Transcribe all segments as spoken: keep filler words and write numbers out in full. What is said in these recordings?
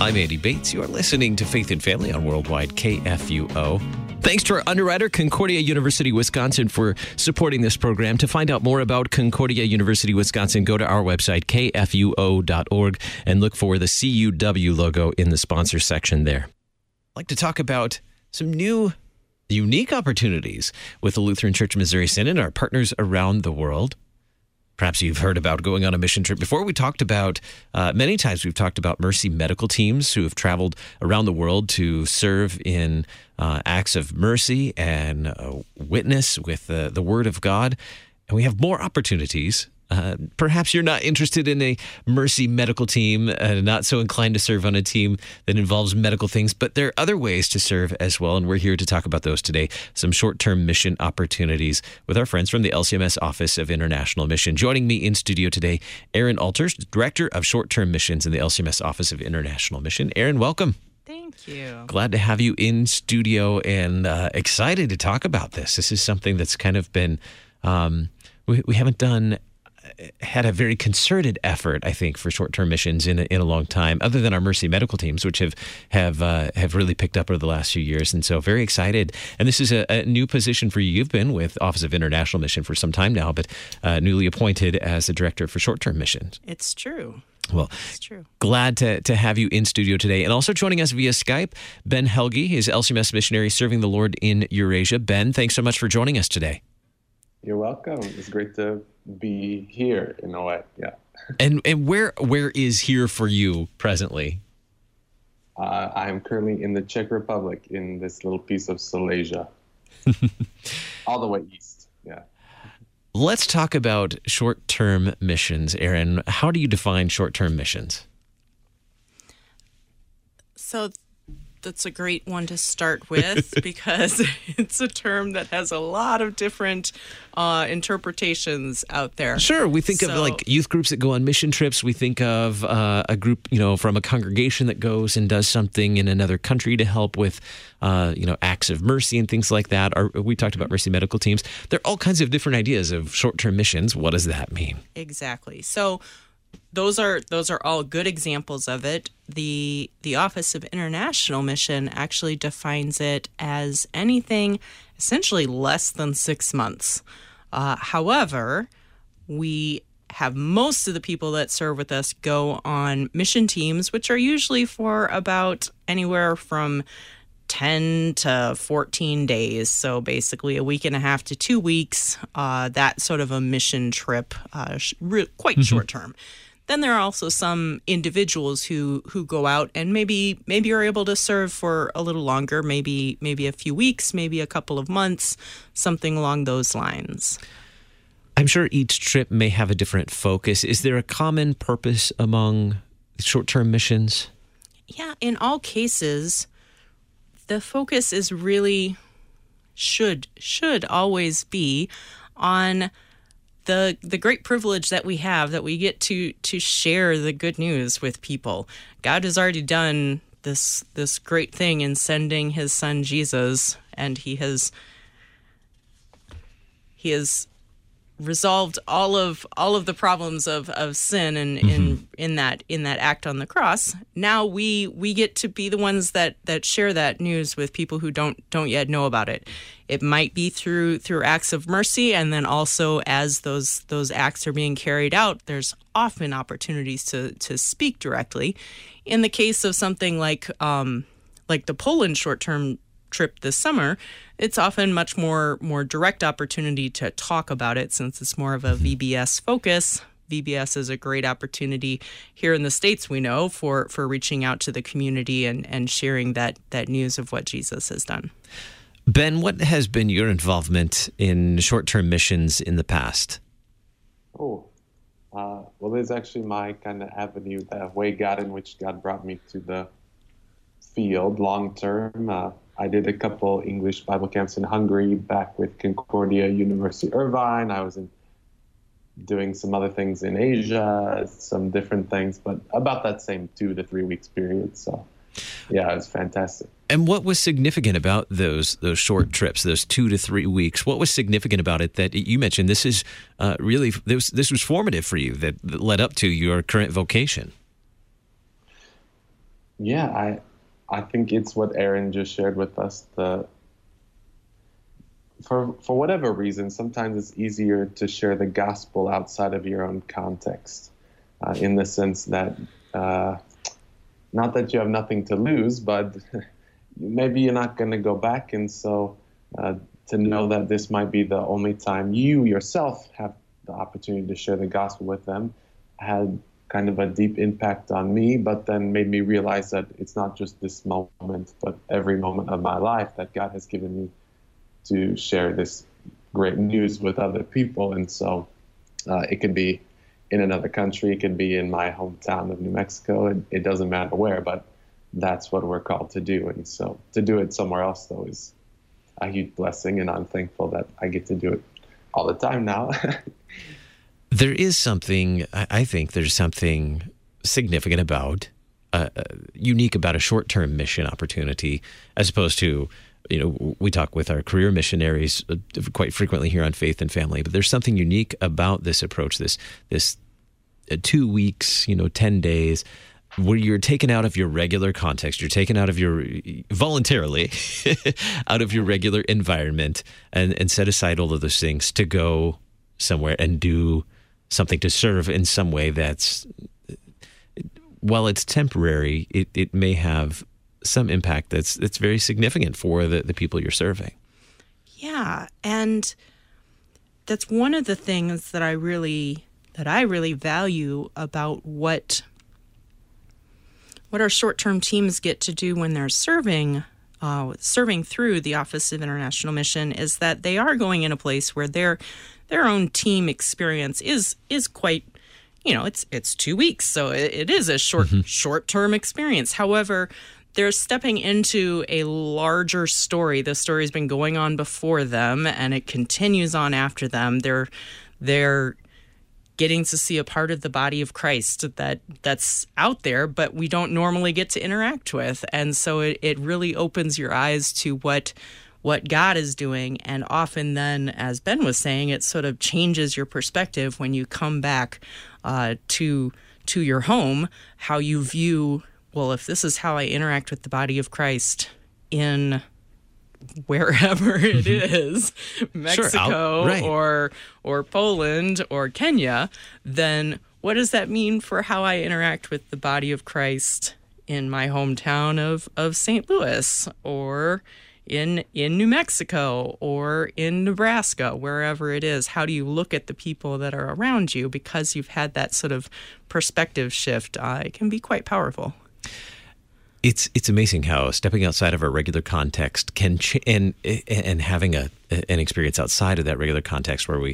I'm Andy Bates. You are listening to Faith and Family on Worldwide K F U O. Thanks to our underwriter, Concordia University, Wisconsin, for supporting this program. To find out more about Concordia University, Wisconsin, go to our website, K F U O dot org, and look for the C U W logo in the sponsor section there. I'd like to talk about some new, unique opportunities with the Lutheran Church Missouri Synod, our partners around the world. Perhaps you've heard about going on a mission trip before. We talked about, uh, many times we've talked about Mercy medical teams who have traveled around the world to serve in uh, acts of mercy and uh, witness with uh, the Word of God. And we have more opportunities. Uh, perhaps you're not interested in a Mercy medical team, uh, not so inclined to serve on a team that involves medical things, but there are other ways to serve as well, and we're here to talk about those today, some short-term mission opportunities with our friends from the L C M S Office of International Mission. Joining me in studio today, Erin Alters, Director of Short-Term Missions in the L C M S Office of International Mission. Erin, welcome. Thank you. Glad to have you in studio and uh, excited to talk about this. This is something that's kind of been, um, we, we haven't done had a very concerted effort, I think, for short-term missions in a, in a long time, other than our Mercy medical teams, which have have uh, have really picked up over the last few years. And so very excited. And this is a, a new position for you. You've been with Office of International Mission for some time now, but uh, newly appointed as the Director for Short-Term Missions. It's true. Well, it's true. Glad to, to have you in studio today. And also joining us via Skype, Ben Helge, is L C M S missionary serving the Lord in Eurasia. Ben, thanks so much for joining us today. You're welcome. It's great to be here in a way. Yeah. And and where where is here for you presently? Uh, I am currently in the Czech Republic in this little piece of Silesia, all the way east. Yeah. Let's talk about short-term missions, Erin. How do you define short-term missions? So that's a great one to start with because it's a term that has a lot of different uh, interpretations out there. Sure. We think so, of like youth groups that go on mission trips. We think of uh, a group, you know, from a congregation that goes and does something in another country to help with, uh, you know, acts of mercy and things like that. Or we talked about Mercy medical teams. There are all kinds of different ideas of short-term missions. What does that mean? Exactly. So Those are those are all good examples of it. The the Office of International Mission actually defines it as anything essentially less than six months. Uh, however, we have most of the people that serve with us go on mission teams, which are usually for about anywhere from ten to fourteen days. So basically a week and a half to two weeks, uh, that sort of a mission trip, uh, sh- re- quite mm-hmm. short term. Then there are also some individuals who, who go out and maybe maybe are able to serve for a little longer, maybe maybe a few weeks, maybe a couple of months, something along those lines. I'm sure each trip may have a different focus. Is there a common purpose among short-term missions? Yeah, in all cases, the focus is really should should always be on the the great privilege that we have, that we get to to share the good news with people. God has already done this this great thing in sending his son Jesus, and he has he has resolved all of all of the problems of, of sin and mm-hmm. in in that in that act on the cross. Now we we get to be the ones that that share that news with people who don't don't yet know about it. It might be through through acts of mercy, and then also as those those acts are being carried out, there's often opportunities to to speak directly. In the case of something like um like the Poland short-term trip this summer, it's often much more more direct opportunity to talk about it since it's more of a V B S focus. V B S is a great opportunity here in the States, we know, for, for reaching out to the community and, and sharing that, that news of what Jesus has done. Ben, what has been your involvement in short-term missions in the past? Oh, uh, well, there's actually my kind of avenue, the way God in which God brought me to the field long-term. Uh, I did a couple English Bible camps in Hungary back with Concordia University Irvine. I was in, doing some other things in Asia, some different things, but about that same two to three weeks period. So, yeah, it was fantastic. And what was significant about those those short trips, those two to three weeks? What was significant about it that you mentioned this is uh, really this this was formative for you that, that led up to your current vocation? Yeah, I I think it's what Aaron just shared with us. The for for whatever reason, sometimes it's easier to share the gospel outside of your own context, uh, in the sense that uh, not that you have nothing to lose, but maybe you're not going to go back, and so uh, to know that this might be the only time you yourself have the opportunity to share the gospel with them had kind of a deep impact on me, but then made me realize that it's not just this moment, but every moment of my life that God has given me to share this great news with other people. And so uh, it could be in another country, it could be in my hometown of New Mexico, it, it doesn't matter where, but that's what we're called to do. And so to do it somewhere else, though, is a huge blessing, and I'm thankful that I get to do it all the time now. There is something, I think there's something significant about, uh, unique about a short-term mission opportunity, as opposed to, you know, we talk with our career missionaries quite frequently here on Faith and Family, but there's something unique about this approach, this, this two weeks, you know, ten days, where you're taken out of your regular context, you're taken out of your, voluntarily, out of your regular environment, and, and set aside all of those things to go somewhere and do something, to serve in some way that's, while it's temporary, it, it may have some impact that's that's very significant for the, the people you're serving. Yeah, and that's one of the things that I really that I really value about what what our short-term teams get to do when they're serving uh, serving through the Office of International Mission, is that they are going in a place where their their own team experience is is quite, you know, it's it's two weeks, so it, it is a short mm-hmm. short-term experience. However, they're stepping into a larger story. The story's been going on before them, and it continues on after them. They're they're getting to see a part of the body of Christ that that's out there, but we don't normally get to interact with. And so it, it really opens your eyes to what what God is doing. And often then, as Ben was saying, it sort of changes your perspective when you come back uh, to to your home, how you view, well, if this is how I interact with the body of Christ in wherever it is, Mexico sure, right. or or Poland or Kenya, then what does that mean for how I interact with the body of Christ in my hometown of, of Saint Louis, or in in New Mexico, or in Nebraska, wherever it is? How do you look at the people that are around you because you've had that sort of perspective shift? Uh, it can be quite powerful. It's it's amazing how stepping outside of our regular context can ch- and and having a an experience outside of that regular context where we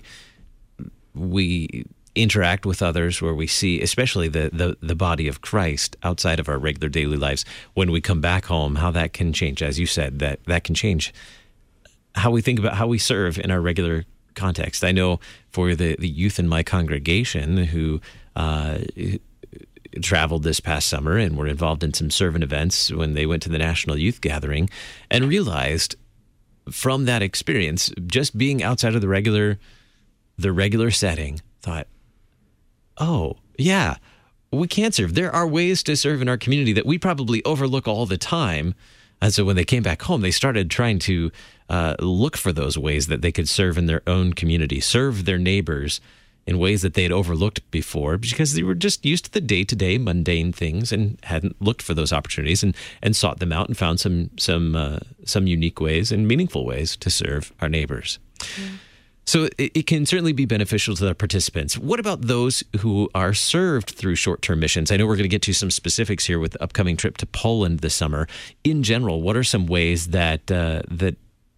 we interact with others, where we see, especially the, the the body of Christ outside of our regular daily lives. When we come back home, how that can change, as you said, that that can change how we think about how we serve in our regular context. I know for the the youth in my congregation who Uh, traveled this past summer and were involved in some servant events when they went to the National Youth Gathering, and realized from that experience, just being outside of the regular, the regular setting, thought, oh, yeah, we can serve. There are ways to serve in our community that we probably overlook all the time. And so when they came back home, they started trying to uh, look for those ways that they could serve in their own community, serve their neighbors in ways that they had overlooked before, because they were just used to the day-to-day mundane things and hadn't looked for those opportunities, and, and sought them out and found some some uh, some unique ways and meaningful ways to serve our neighbors. Yeah. So it, it can certainly be beneficial to the participants. What about those who are served through short-term missions? I know we're going to get to some specifics here with the upcoming trip to Poland this summer. In general, what are some ways that uh, that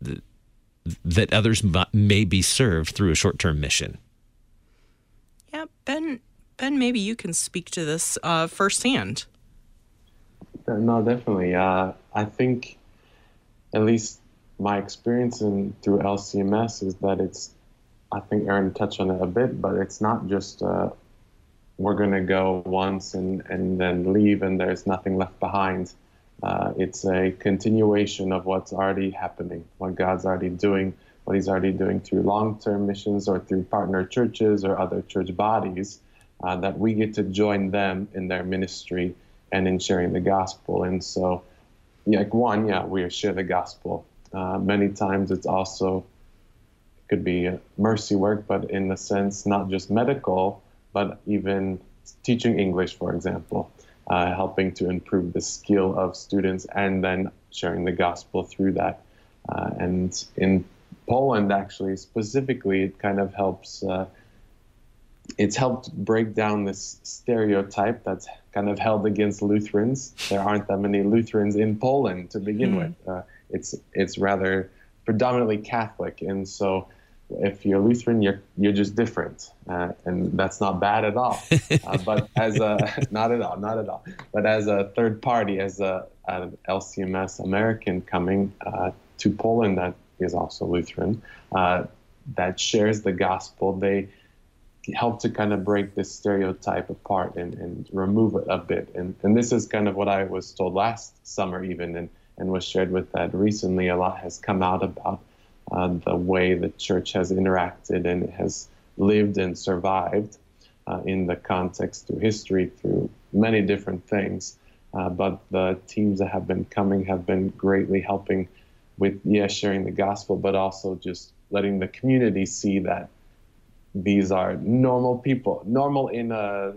that others may be served through a short-term mission? Yeah, Ben, Ben, maybe you can speak to this uh, firsthand. No, definitely. Uh, I think, at least my experience in through L C M S is that it's, I think Aaron touched on it a bit, but it's not just uh, we're going to go once and, and then leave and there's nothing left behind. Uh, it's a continuation of what's already happening, what God's already doing, what he's already doing through long-term missions or through partner churches or other church bodies, uh, that we get to join them in their ministry and in sharing the gospel. And so, like one, yeah, we share the gospel. Uh, many times it's also it could be mercy work, but in the sense not just medical, but even teaching English, for example, uh, helping to improve the skill of students, and then sharing the gospel through that. Uh, and in Poland, actually, specifically, it kind of helps. Uh, it's helped break down this stereotype that's kind of held against Lutherans. There aren't that many Lutherans in Poland to begin mm. with. Uh, it's it's rather predominantly Catholic, and so if you're Lutheran, you're you're just different, uh, and that's not bad at all. Uh, but as a not at all, not at all. But as a third party, as a an L C M S American coming uh, to Poland that is also Lutheran, uh, that shares the gospel, they help to kind of break this stereotype apart and, and remove it a bit. And and this is kind of what I was told last summer even, and, and was shared with that recently. A lot has come out about uh, the way the church has interacted and has lived and survived uh, in the context through history, through many different things. Uh, but the teams that have been coming have been greatly helping with, yeah, sharing the gospel, but also just letting the community see that these are normal people, normal in a,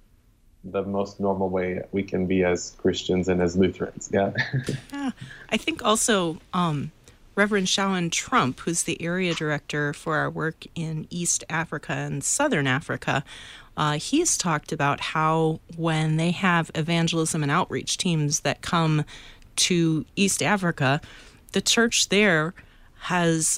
the most normal way we can be as Christians and as Lutherans. Yeah. Yeah. I think also um, Reverend Shawan Trump, who's the area director for our work in East Africa and Southern Africa, uh, he's talked about how when they have evangelism and outreach teams that come to East Africa, the church there has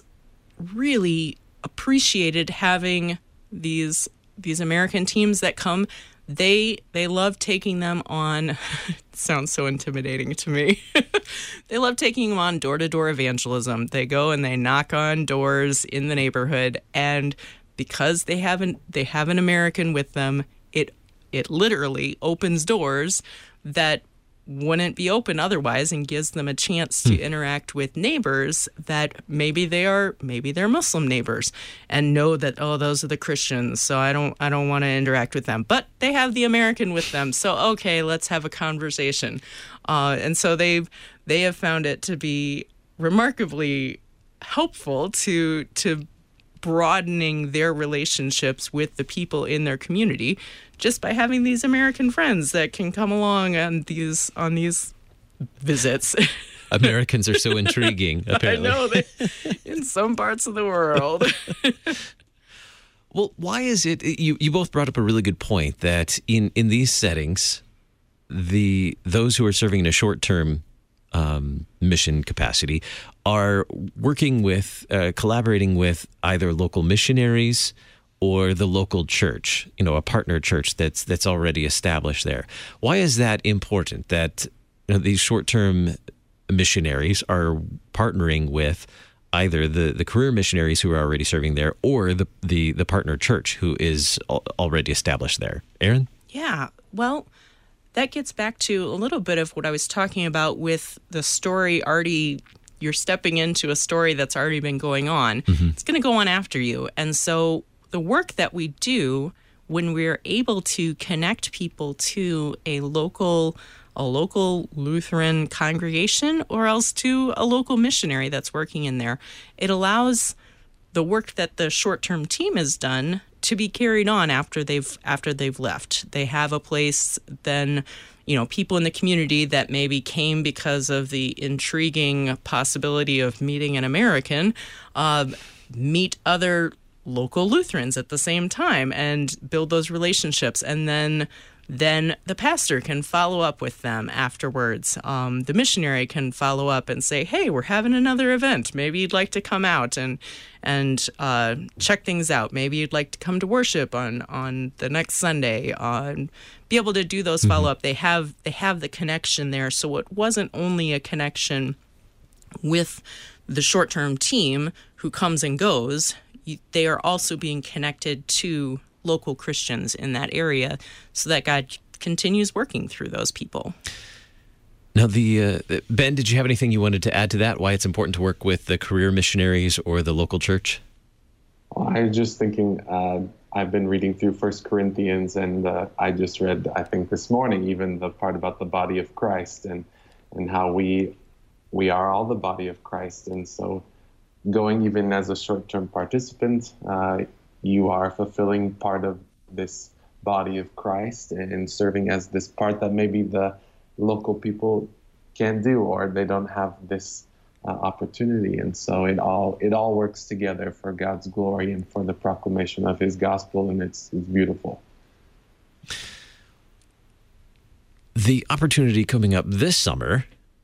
really appreciated having these these American teams that come. They they love taking them on. It sounds so intimidating to me. They love taking them on door-to-door evangelism. They go and they knock on doors in the neighborhood, and because they haven't they have an American with them, it it literally opens doors that wouldn't be open otherwise, and gives them a chance to interact with neighbors that maybe they are maybe they're Muslim neighbors and know that, oh, those are the Christians, so I don't I don't want to interact with them, but they have the American with them, so okay, let's have a conversation. Uh, and so they've they have found it to be remarkably helpful to to broadening their relationships with the people in their community just by having these American friends that can come along on these on these visits. Americans are so intriguing, apparently. I know, they, in some parts of the world. Well, why is it, you, you both brought up a really good point, that in, in these settings, the those who are serving in a short-term um, mission capacity are working with, uh, collaborating with either local missionaries or the local church, you know, a partner church that's that's already established there. Why is that important, that, you know, these short-term missionaries are partnering with either the, the career missionaries who are already serving there or the, the, the partner church who is al- already established there? Erin? Yeah, well, that gets back to a little bit of what I was talking about with the story already. You're stepping into a story that's already been going on. Mm-hmm. It's going to go on after you. And so the work that we do when we're able to connect people to a local a local Lutheran congregation or else to a local missionary that's working in there, it allows the work that the short-term team has done to be carried on after they've after they've left. They have a place, then, you know, people in the community that maybe came because of the intriguing possibility of meeting an American, uh, meet other local Lutherans at the same time and build those relationships. And then then the pastor can follow up with them afterwards. Um, the missionary can follow up and say, hey, we're having another event. Maybe you'd like to come out and and uh, check things out. Maybe you'd like to come to worship on, on the next Sunday. Uh, and be able to do those mm-hmm. follow-up. They have they have the connection there. So it wasn't only a connection with the short-term team who comes and goes. They are also being connected to local Christians in that area so that God continues working through those people. Now, the uh, Ben, did you have anything you wanted to add to that, why it's important to work with the career missionaries or the local church? Well, I was just thinking, uh, I've been reading through First Corinthians, and uh, I just read, I think this morning, even the part about the body of Christ and and how we we are all the body of Christ. And so going even as a short-term participant, uh, you are fulfilling part of this body of Christ and serving as this part that maybe the local people can't do, or they don't have this uh, opportunity. And so it all it all works together for God's glory and for the proclamation of his gospel, and it's, it's beautiful. The opportunity coming up this summer,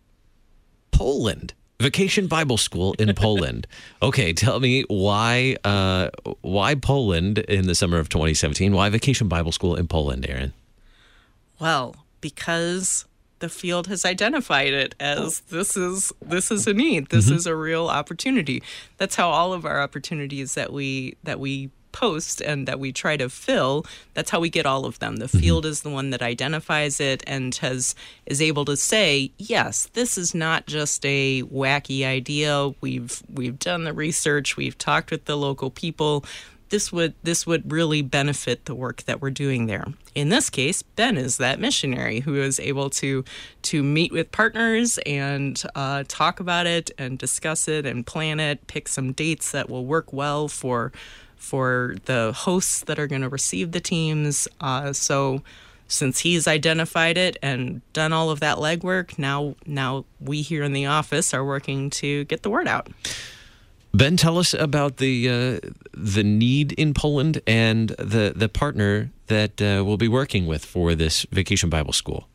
Poland. Vacation Bible School in Poland. Okay, tell me why uh, why Poland in the summer of twenty seventeen? Why Vacation Bible School in Poland, Aaron? Well, because the field has identified it as this is this is a need. This mm-hmm. is a real opportunity. That's how all of our opportunities that we that we post and that we try to fill, that's how we get all of them. The field mm-hmm. is the one that identifies it and has is able to say, yes, this is not just a wacky idea. We've we've done the research, we've talked with the local people. This would this would really benefit the work that we're doing there. In this case, Ben is that missionary who is able to to meet with partners and uh, talk about it and discuss it and plan it, pick some dates that will work well for for the hosts that are going to receive the teams. Uh, so since he's identified it and done all of that legwork, now now we here in the office are working to get the word out. Ben, tell us about the uh, the need in Poland and the, the partner that uh, we'll be working with for this Vacation Bible School.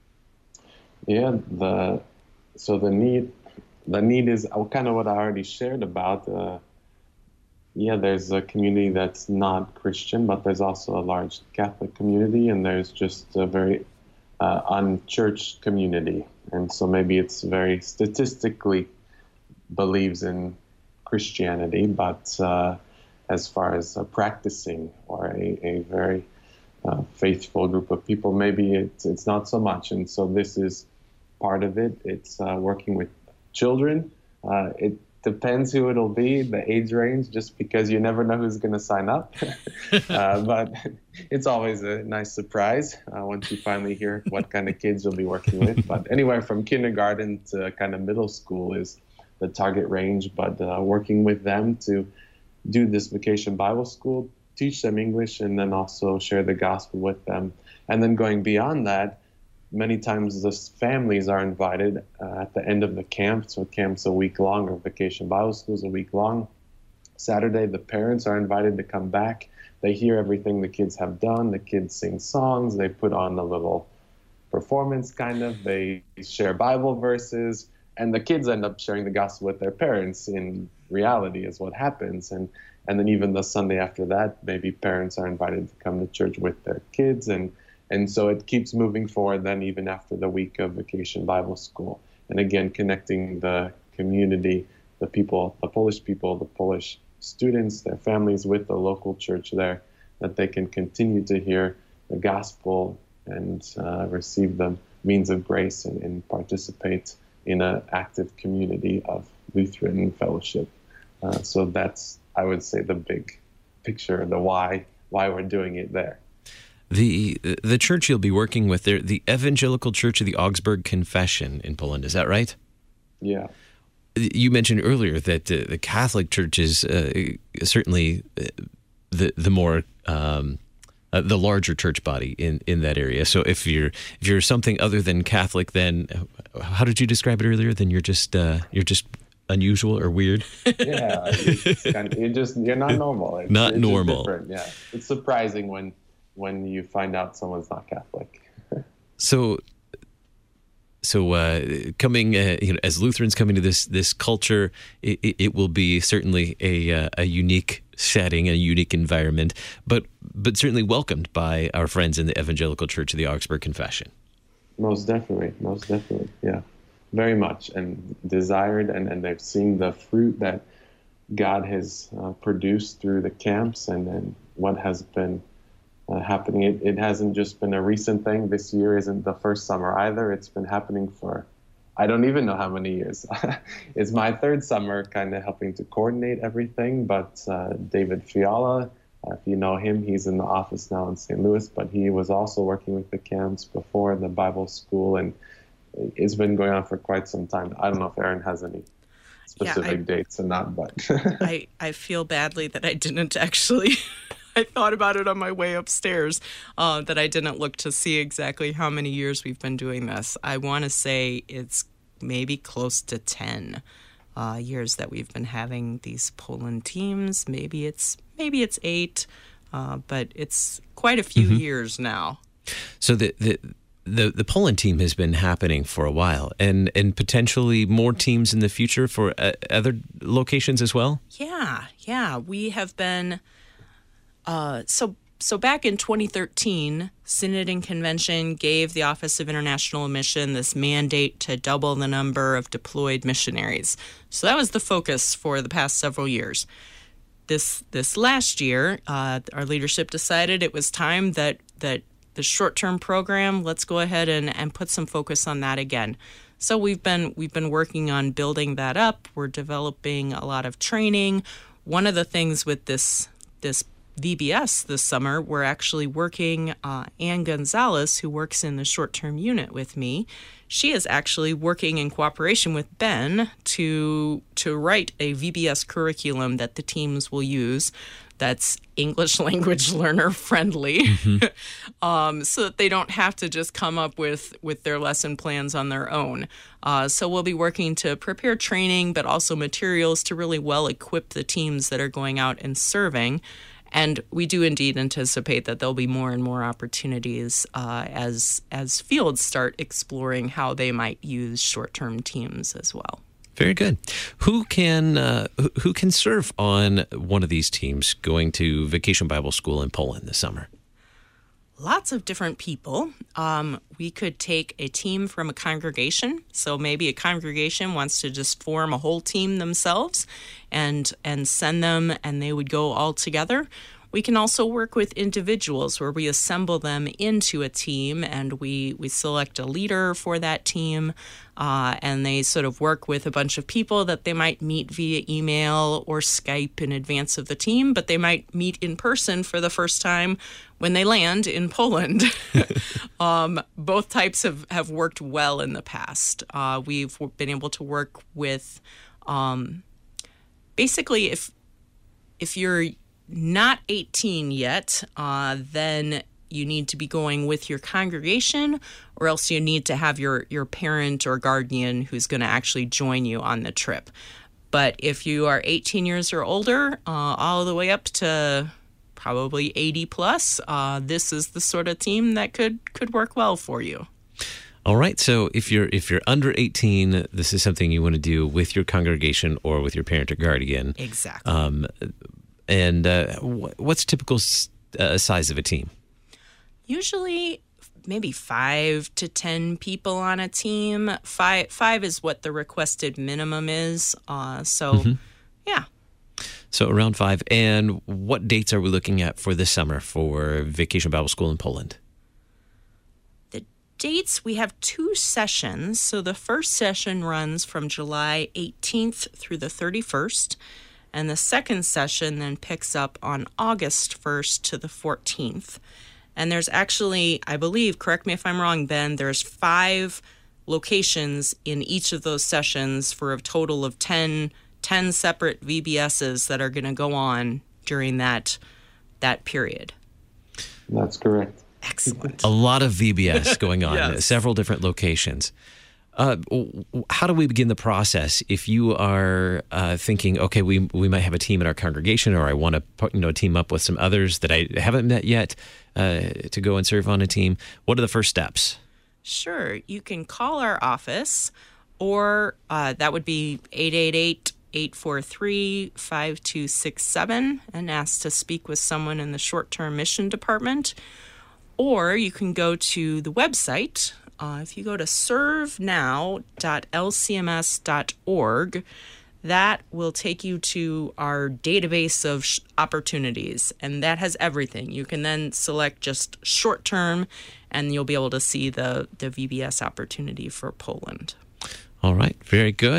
Yeah, the so the need the need is kind of what I already shared about. Uh, Yeah, there's a community that's not Christian, but there's also a large Catholic community, and there's just a very uh, unchurched community. And so maybe it's very statistically believes in Christianity, but uh, as far as uh, practicing or a, a very uh, faithful group of people, maybe it's, it's not so much. And so this is part of it. It's uh, working with children. Uh, it Depends who it'll be, the age range, just because you never know who's going to sign up. uh, but it's always a nice surprise uh, once you finally hear what kind of kids you'll be working with. But anywhere from kindergarten to kind of middle school is the target range. But uh, working with them to do this Vacation Bible School, teach them English, and then also share the gospel with them. And then going beyond that, many times the families are invited uh, at the end of the camp. So camp's a week long, or Vacation Bible School is a week long. Saturday, the parents are invited to come back. They hear everything the kids have done. The kids sing songs. They put on a little performance, kind of. They share Bible verses. And the kids end up sharing the gospel with their parents. In reality is what happens. And, and then even the Sunday after that, maybe parents are invited to come to church with their kids. And And so it keeps moving forward then even after the week of Vacation Bible School. And again, connecting the community, the people, the Polish people, the Polish students, their families with the local church there, that they can continue to hear the gospel and uh, receive the means of grace and, and participate in an active community of Lutheran fellowship. Uh, so that's, I would say, the big picture, the why, why we're doing it there. The the church you'll be working with, there, the Evangelical Church of the Augsburg Confession in Poland, is that right? Yeah. You mentioned earlier that uh, the Catholic Church is uh, certainly the the more um, uh, the larger church body in, in that area. So if you're if you're something other than Catholic, then how did you describe it earlier? Then you're just uh, you're just unusual or weird. Yeah, it's kind of, you're just you're not normal. It's, not it's normal. Different. Yeah, it's surprising when. when you find out someone's not Catholic. so, so uh, coming uh, you know, as Lutherans coming to this this culture, it, it will be certainly a uh, a unique setting, a unique environment, but but certainly welcomed by our friends in the Evangelical Church of the Augsburg Confession. Most definitely, most definitely, yeah, very much, and desired, and, and they've seen the fruit that God has uh, produced through the camps, and then what has been Uh, happening. It, it hasn't just been a recent thing. This year isn't the first summer either. It's been happening for, I don't even know how many years. It's my third summer kind of helping to coordinate everything, but uh, David Fiala Uh, if you know him, he's in the office now in Saint Louis, but he was also working with the camps before in the Bible school, and it's been going on for quite some time. I don't know if Aaron has any specific yeah, I, dates or not, but I, I feel badly that I didn't actually. I thought about it on my way upstairs, uh, that I didn't look to see exactly how many years we've been doing this. I want to say it's maybe close to ten uh, years that we've been having these Poland teams. Maybe it's maybe it's eight, uh, but it's quite a few mm-hmm. years now. So the, the the the Poland team has been happening for a while, and and potentially more teams in the future for uh, other locations as well. Yeah, yeah, we have been. Uh, so so back in twenty thirteen, Synod and Convention gave the Office of International Mission this mandate to double the number of deployed missionaries. So that was the focus for the past several years. This this last year, uh, our leadership decided it was time that that the short-term program, let's go ahead and, and put some focus on that again. So we've been we've been working on building that up. We're developing a lot of training. One of the things with this this V B S this summer, we're actually working, uh, Ann Gonzalez, who works in the short-term unit with me, she is actually working in cooperation with Ben to to write a V B S curriculum that the teams will use that's English language learner friendly, mm-hmm. um, so that they don't have to just come up with, with their lesson plans on their own. Uh, so we'll be working to prepare training, but also materials to really well equip the teams that are going out and serving. And we do indeed anticipate that there'll be more and more opportunities uh, as as fields start exploring how they might use short-term teams as well. Very good. Who can uh, who can serve on one of these teams going to Vacation Bible School in Poland this summer? Lots of different people. Um, we could take a team from a congregation. So maybe a congregation wants to just form a whole team themselves and and send them, and they would go all together. We can also work with individuals where we assemble them into a team, and we, we select a leader for that team, uh, and they sort of work with a bunch of people that they might meet via email or Skype in advance of the team, but they might meet in person for the first time when they land in Poland. um, both types have, have worked well in the past. Uh, we've been able to work with, um, basically, if if you're not eighteen yet, uh, then you need to be going with your congregation, or else you need to have your, your parent or guardian who's going to actually join you on the trip. But if you are eighteen years or older, uh, all the way up to probably eighty plus, uh, this is the sort of team that could, could work well for you. All right. So if you're if you're under eighteen, this is something you want to do with your congregation or with your parent or guardian. Exactly. Um, and uh, what's typical uh, size of a team? Usually maybe five to ten people on a team. Five five is what the requested minimum is. Uh, so, mm-hmm. yeah. So around five. And what dates are we looking at for this summer for Vacation Bible School in Poland? The dates, we have two sessions. So the first session runs from July eighteenth through the thirty-first. And the second session then picks up on August first to the fourteenth. And there's actually, I believe, correct me if I'm wrong, Ben, there's five locations in each of those sessions for a total of ten, ten separate V B S's that are going to go on during that that period. That's correct. Excellent. A lot of V B S going on, Yes. Several different locations. Uh, how do we begin the process if you are uh, thinking, okay, we we might have a team in our congregation, or I want to you know team up with some others that I haven't met yet uh, to go and serve on a team? What are the first steps? Sure. You can call our office, or uh, that would be eight eight eight, eight four three, five two six seven and ask to speak with someone in the short-term mission department. Or you can go to the website. Uh, if you go to serve now dot l c m s dot org, that will take you to our database of sh- opportunities, and that has everything. You can then select just short-term, and you'll be able to see the, the V B S opportunity for Poland. All right, very good.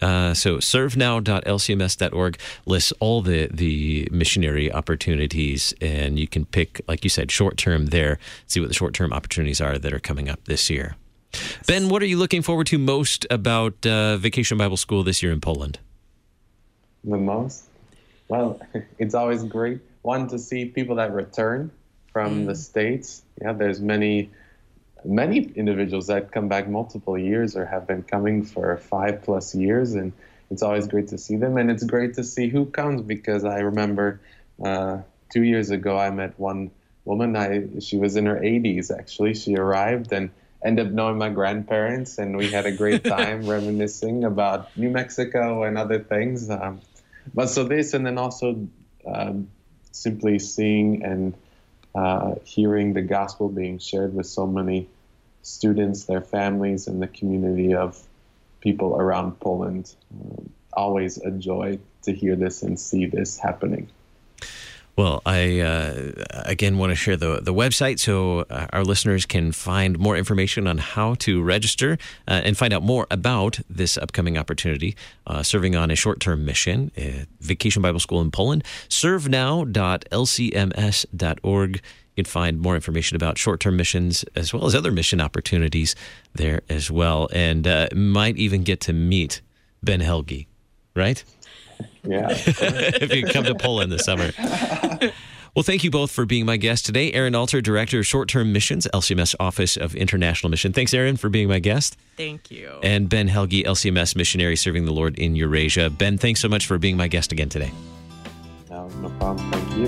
Uh, so serve now dot l c m s dot org lists all the, the missionary opportunities, and you can pick, like you said, short-term there, see what the short-term opportunities are that are coming up this year. Ben, what are you looking forward to most about uh, Vacation Bible School this year in Poland? The most? Well, it's always great, one, to see people that return from mm. the States. Yeah, there's many... many individuals that come back multiple years or have been coming for five plus years, and it's always great to see them. And it's great to see who comes, because I remember uh, two years ago I met one woman. I she was in her eighties, actually. She arrived and ended up knowing my grandparents, and we had a great time reminiscing about New Mexico and other things. Um, but so this, and then also um, simply seeing and Uh, hearing the gospel being shared with so many students, their families, and the community of people around Poland. Um, always a joy to hear this and see this happening. Well, I, uh, again, want to share the, the website so uh, our listeners can find more information on how to register uh, and find out more about this upcoming opportunity, uh, serving on a short-term mission, uh, Vacation Bible School in Poland. serve now dot l c m s dot org. You can find more information about short-term missions as well as other mission opportunities there as well, and uh, might even get to meet Ben Helgi, right? Yeah. If you come to Poland this summer. Well, thank you both for being my guest today. Aaron Alter, Director of Short-Term Missions, L C M S Office of International Mission. Thanks, Aaron, for being my guest. Thank you. And Ben Helgi, L C M S Missionary Serving the Lord in Eurasia. Ben, thanks so much for being my guest again today. No, no problem. Thank you.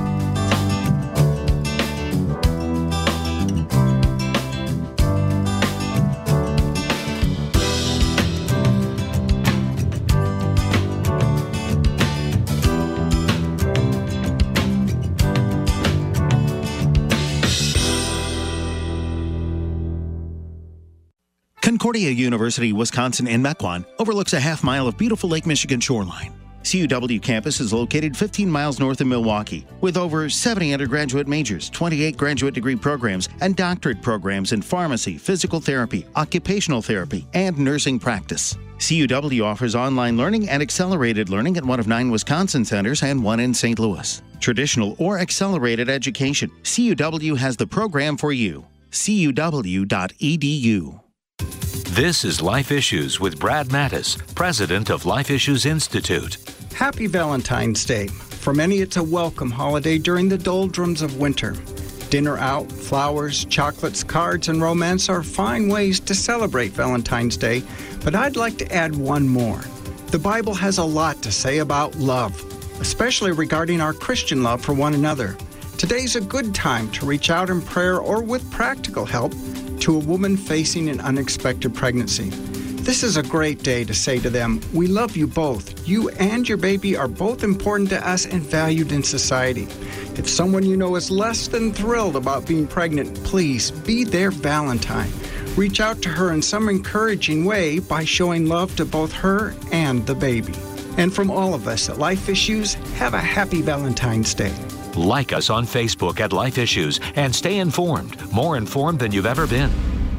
Concordia University, Wisconsin in Mequon overlooks a half mile of beautiful Lake Michigan shoreline. C U W campus is located fifteen miles north of Milwaukee, with over seventy undergraduate majors, twenty-eight graduate degree programs, and doctorate programs in pharmacy, physical therapy, occupational therapy, and nursing practice. C U W offers online learning and accelerated learning at one of nine Wisconsin centers and one in Saint Louis. Traditional or accelerated education, C U W has the program for you. C U W dot e d u. This is Life Issues with Brad Mattis, president of Life Issues Institute. Happy Valentine's Day. For many, it's a welcome holiday during the doldrums of winter. Dinner out, flowers, chocolates, cards, and romance are fine ways to celebrate Valentine's Day, but I'd like to add one more. The Bible has a lot to say about love, especially regarding our Christian love for one another. Today's a good time to reach out in prayer or with practical help to a woman facing an unexpected pregnancy. This is a great day to say to them, we love you both. You and your baby are both important to us and valued in society. If someone you know is less than thrilled about being pregnant, please be their Valentine. Reach out to her in some encouraging way by showing love to both her and the baby. And from all of us at Life Issues, have a happy Valentine's Day. Like us on Facebook at Life Issues and stay informed, more informed than you've ever been.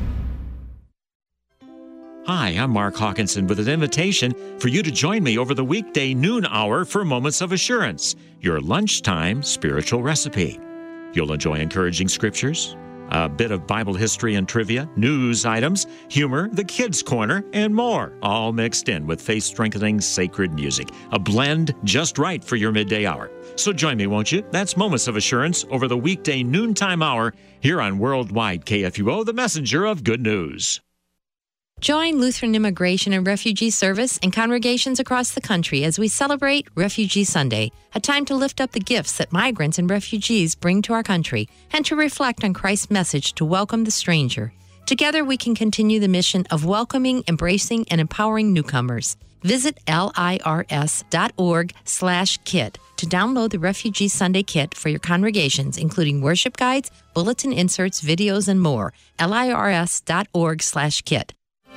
Hi, I'm Mark Hawkinson with an invitation for you to join me over the weekday noon hour for Moments of Assurance, your lunchtime spiritual recipe. You'll enjoy encouraging scriptures, a bit of Bible history and trivia, news items, humor, the Kids' Corner, and more, all mixed in with faith-strengthening sacred music. A blend just right for your midday hour. So join me, won't you? That's Moments of Assurance over the weekday noontime hour here on Worldwide K F U O, the messenger of good news. Join Lutheran Immigration and Refugee Service and congregations across the country as we celebrate Refugee Sunday, a time to lift up the gifts that migrants and refugees bring to our country and to reflect on Christ's message to welcome the stranger. Together we can continue the mission of welcoming, embracing, and empowering newcomers. Visit lirs.org slash kit to download the Refugee Sunday Kit for your congregations, including worship guides, bulletin inserts, videos, and more. lirs.org slash kit.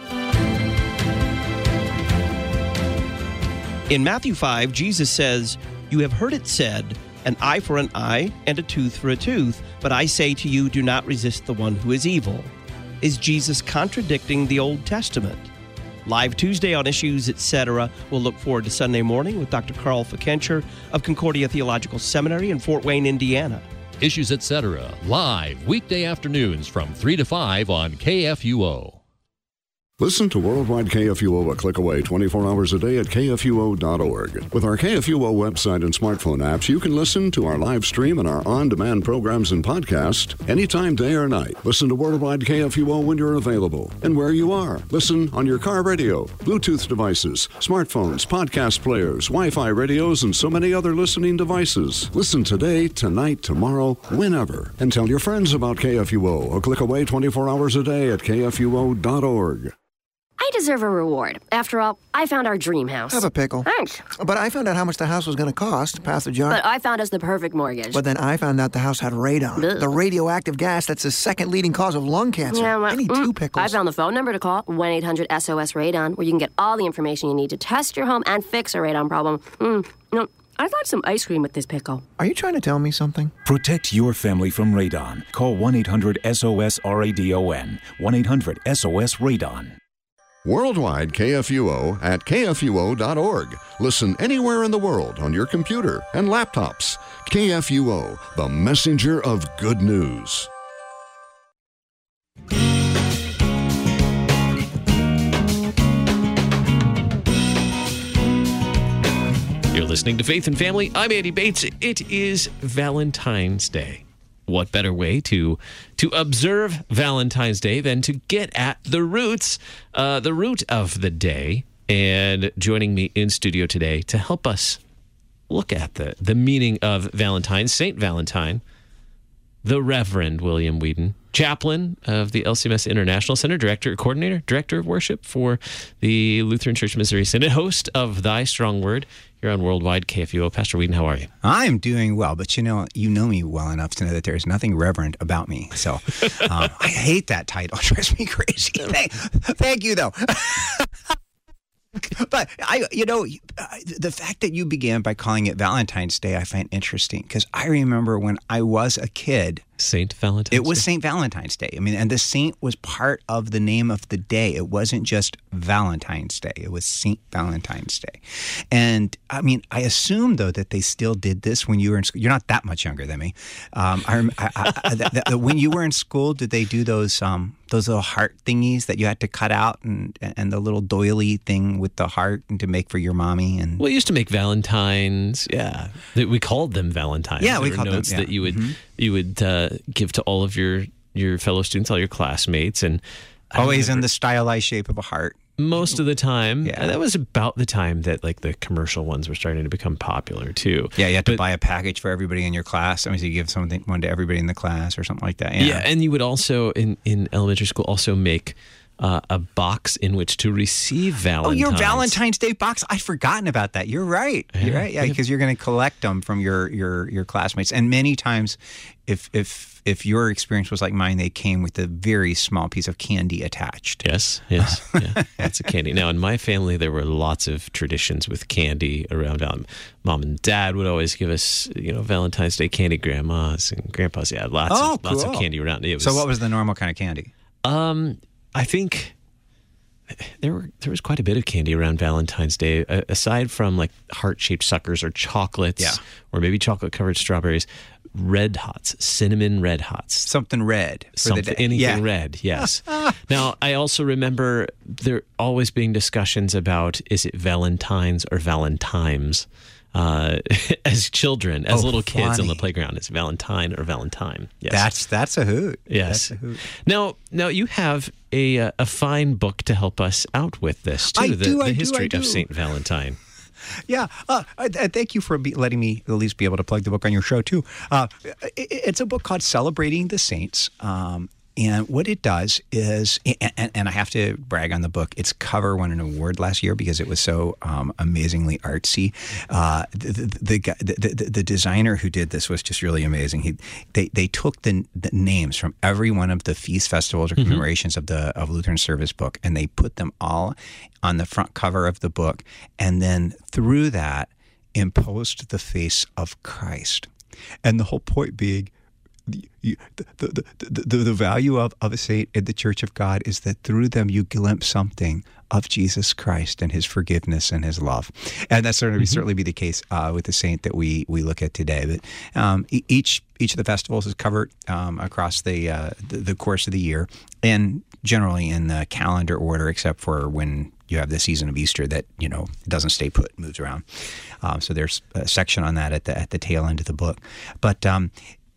In Matthew five, Jesus says, "You have heard it said, an eye for an eye and a tooth for a tooth, but I say to you, do not resist the one who is evil." Is Jesus contradicting the Old Testament? Live Tuesday on Issues, et cetera. We'll look forward to Sunday morning with Doctor Carl Fikencher of Concordia Theological Seminary in Fort Wayne, Indiana. Issues, et cetera. Live weekday afternoons from three to five on K F U O. Listen to Worldwide K F U O a click away twenty-four hours a day at K F U O dot org. With our K F U O website and smartphone apps, you can listen to our live stream and our on-demand programs and podcasts anytime, day or night. Listen to Worldwide K F U O when you're available and where you are. Listen on your car radio, Bluetooth devices, smartphones, podcast players, Wi-Fi radios, and so many other listening devices. Listen today, tonight, tomorrow, whenever. And tell your friends about K F U O a click away twenty-four hours a day at K F U O dot org. I deserve a reward. After all, I found our dream house. Have a pickle. Thanks. But I found out how much the house was going to cost. Pastor John. But I found us the perfect mortgage. But then I found out the house had radon. Blech. The radioactive gas that's the second leading cause of lung cancer. Yeah, well, I need mm, two pickles. I found the phone number to call, one eight hundred S O S radon, where you can get all the information you need to test your home and fix a radon problem. Mm, you know, I thought some ice cream with this pickle. Are you trying to tell me something? Protect your family from radon. Call one eight hundred S O S R A D O N. one eight hundred S O S radon. Worldwide K F U O at K F U O dot org. Listen anywhere in the world on your computer and laptops. K F U O, the messenger of good news. You're listening to Faith and Family. I'm Andy Bates. It is Valentine's Day. What better way to to observe Valentine's Day than to get at the roots, uh, the root of the day? And joining me in studio today to help us look at the, the meaning of Valentine, Saint Valentine, the Reverend William Whedon, chaplain of the L C M S International Center, director, coordinator, director of worship for the Lutheran Church Missouri Synod, host of Thy Strong Word. You're on Worldwide K F U O. Pastor Whedon, how are you? I'm doing well, but you know, you know me well enough to know that there's nothing reverent about me. So um, I hate that title. It drives me crazy. Thank, thank you, though. But I, you know, the fact that you began by calling it Valentine's Day, I find interesting because I remember when I was a kid, Saint Valentine's It was Day? Saint Valentine's Day. I mean, and the saint was part of the name of the day. It wasn't just Valentine's Day. It was Saint Valentine's Day. And I mean, I assume though that they still did this when you were in school. You're not that much younger than me. Um, I, I, I, I, the, the, when you were in school, did they do those um, those little heart thingies that you had to cut out and and the little doily thing with the heart and to make for your mommy? And well, we used to make Valentines. Yeah, we called them Valentines. Yeah, we there called were notes them, yeah. that you would Mhm. you would uh, give to all of your your fellow students, all your classmates, and I always in remember the stylized shape of a heart. most of the time. Yeah. And that was about the time that like the commercial ones were starting to become popular too. Yeah, you had to buy a package for everybody in your class. I mean, so you give something one to everybody in the class or something like that. Yeah, Yeah, and you would also in in elementary school also make uh, a box in which to receive Valentines. Oh, your Valentine's Day box. I'd forgotten about that. You're right. You're Yeah, right. Yeah, yeah. because you're going to collect them from your, your, your classmates. And many times, if if if your experience was like mine, they came with a very small piece of candy attached. Yes, yes, yeah, lots of candy. Now, in my family, there were lots of traditions with candy around. Um, Mom and Dad would always give us, you know, Valentine's Day candy. Grandmas and grandpas, yeah, lots Oh, of lots of cool. candy around. It was, So what was the normal kind of candy? Um, I think there were there was quite a bit of candy around Valentine's Day, uh, aside from like heart-shaped suckers or chocolates, Yeah. or maybe chocolate-covered strawberries. Red Hots, cinnamon Red Hots, something red for the something day. anything Yeah. red. Yes. Now I also remember there always being discussions about is it Valentines or Valentimes. Uh, as children, as Oh, little kids on the funny. playground, it's Valentine or Valentine. Yes. That's that's a hoot. Yes. That's a hoot. Now, now you have a uh, a fine book to help us out with this too. I the do, the I do, history I do. of Saint Valentine. Yeah, uh, I, I thank you for be, letting me at least be able to plug the book on your show too. Uh, it, it's a book called Celebrating the Saints. Um, And what it does is, and, and I have to brag on the book, its cover won an award last year because it was so um, amazingly artsy. Uh, the, the, the, guy- the, the, the designer who did this was just really amazing. He, they, they took the, the names from every one of the feast festivals or Mm-hmm. commemorations of the of Lutheran Service book, and they put them all on the front cover of the book, and then through that imposed the face of Christ. And the whole point being you, the, the, the, the, the value of, of a saint in the Church of God is that through them you glimpse something of Jesus Christ and his forgiveness and his love. And that's certainly, mm-hmm. certainly be the case uh, with the saint that we we look at today. But um, each each of the festivals is covered um, across the, uh, the the course of the year, and generally in the calendar order, except for when you have the season of Easter that, you know, doesn't stay put, moves around. Um, so there's a section on that at the at the tail end of the book. But um,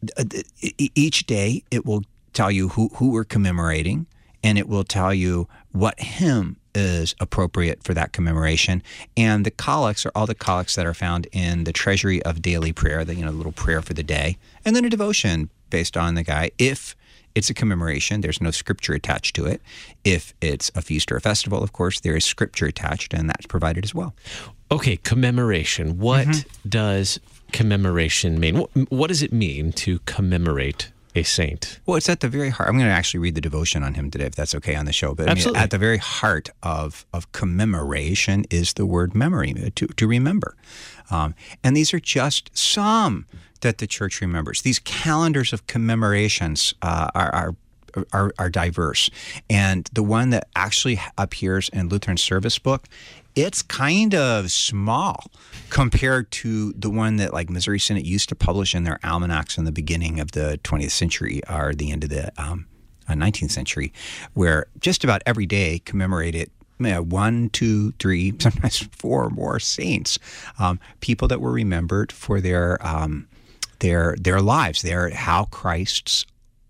each day it will tell you who, who we're commemorating, and it will tell you what hymn is appropriate for that commemoration. And the collects are all the collects that are found in the Treasury of Daily Prayer, the, you know, little prayer for the day, and then a devotion based on the guy. If it's a commemoration, there's no scripture attached to it. If it's a feast or a festival, of course, there is scripture attached, and that's provided as well. Okay, commemoration. What Mm-hmm. does commemoration mean? What, what does it mean to commemorate a saint? Well, it's at the very heart. I'm going to actually read the devotion on him today, if that's okay, on the show. But I mean, Absolutely. at the very heart of, of commemoration is the word memory, to, to remember. Um, and these are just some that the church remembers. These calendars of commemorations uh, are, are Are, are diverse. And the one that actually appears in Lutheran Service Book, it's kind of small compared to the one that like Missouri Synod used to publish in their almanacs in the beginning of the twentieth century or the end of the um, nineteenth century, where just about every day commemorated you know, one, two, three, sometimes four or more saints, um, people that were remembered for their um, their their lives, their how Christ's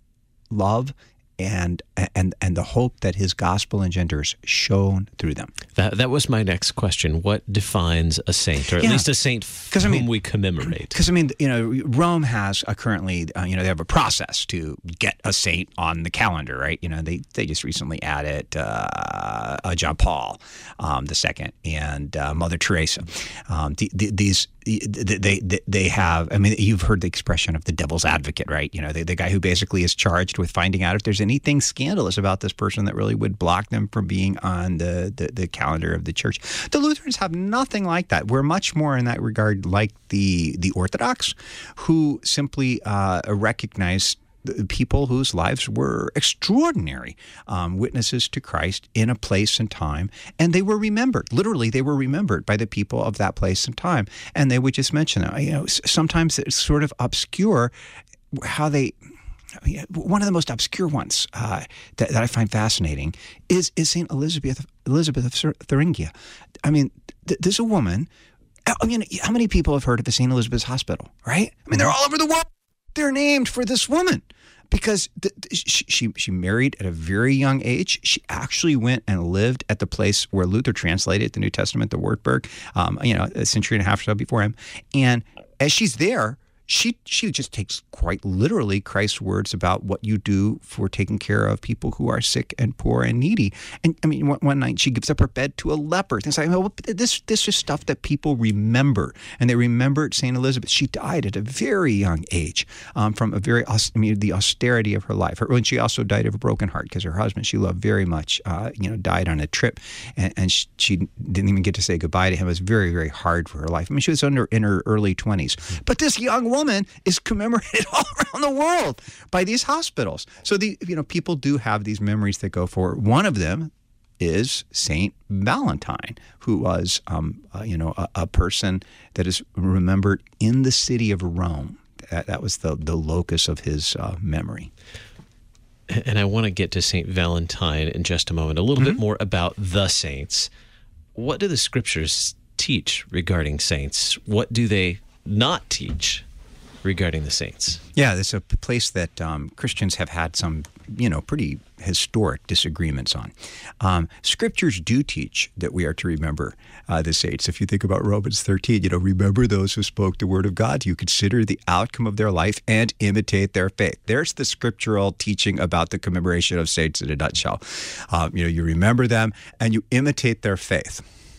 love and and and the hope that his gospel engenders shone through them. That that was my next question. What defines a saint, or at Yeah. least a saint whom I mean, we commemorate? Because, I mean, you know, Rome has a currently, uh, you know, they have a process to get a saint on the calendar, right? You know, they, they just recently added uh, uh, John Paul um, the Second and uh, Mother Teresa. Um, the, the, these they, they they have, I mean, you've heard the expression of the devil's advocate, right? You know, the, the guy who basically is charged with finding out if there's anything scandalous about this person that really would block them from being on the, the, the calendar of the church. The Lutherans have nothing like that. We're much more in that regard like the the Orthodox, who simply uh, recognize people whose lives were extraordinary um, witnesses to Christ in a place and time, and they were remembered. Literally, they were remembered by the people of that place and time, and they would just mention it. You know, sometimes it's sort of obscure how they. One of the most obscure ones uh, that, that I find fascinating is is Saint Elizabeth Elizabeth of Thuringia. I mean, th- there's a woman. I mean, how many people have heard of the Saint Elizabeth's Hospital, right? I mean, they're all over the world. They're named for this woman because th- th- she, she she married at a very young age. She actually went and lived at the place where Luther translated the New Testament, the Wartburg, um, you know, a century and a half or so before him. And as she's there, She she just takes quite literally Christ's words about what you do for taking care of people who are sick and poor and needy. And I mean, one, one night she gives up her bed to a leper. Things like, well, this this is stuff that people remember, and they remembered Saint Elizabeth. She died at a very young age um, from a very I mean the austerity of her life. Her, and she also died of a broken heart because her husband she loved very much, uh, you know, died on a trip, and, and she, she didn't even get to say goodbye to him. It was very very hard for her life. I mean, she was under in her early twenties, but this young woman. woman is commemorated all around the world by these hospitals. So the you know people do have these memories that go forward. One of them is Saint Valentine, who was um, uh, you know a, a person that is remembered in the city of Rome. That, that was the the locus of his uh, memory. And I want to get to Saint Valentine in just a moment. A little Mm-hmm. bit more about the saints. What do the scriptures teach regarding saints? What do they not teach regarding the saints? Yeah, it's a place that um, Christians have had some, you know, pretty historic disagreements on. Um, scriptures do teach that we are to remember uh, the saints. If you think about Romans thirteen, you know, remember those who spoke the word of God. You consider the outcome of their life and imitate their faith. There's the scriptural teaching about the commemoration of saints in a nutshell. Um, you know, you remember them and you imitate their faith.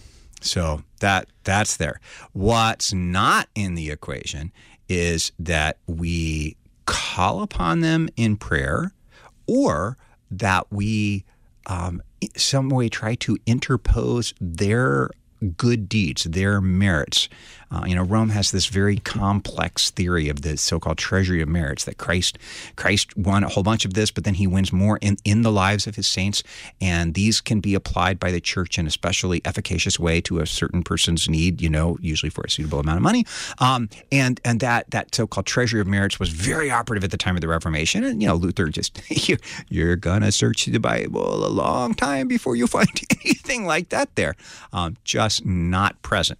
So that that's there. What's not in the equation is that we call upon them in prayer, or that we um, some way try to interpose their good deeds, their merits. Uh, you know, Rome has this very complex theory of the so-called treasury of merits, that Christ Christ won a whole bunch of this, but then he wins more in, in the lives of his saints, and these can be applied by the church in a especially efficacious way to a certain person's need, you know, usually for a suitable amount of money. Um, and and that that so-called treasury of merits was very operative at the time of the Reformation. And, you know, Luther just, you're, you're going to search the Bible a long time before you find anything like that there. Um, just not present.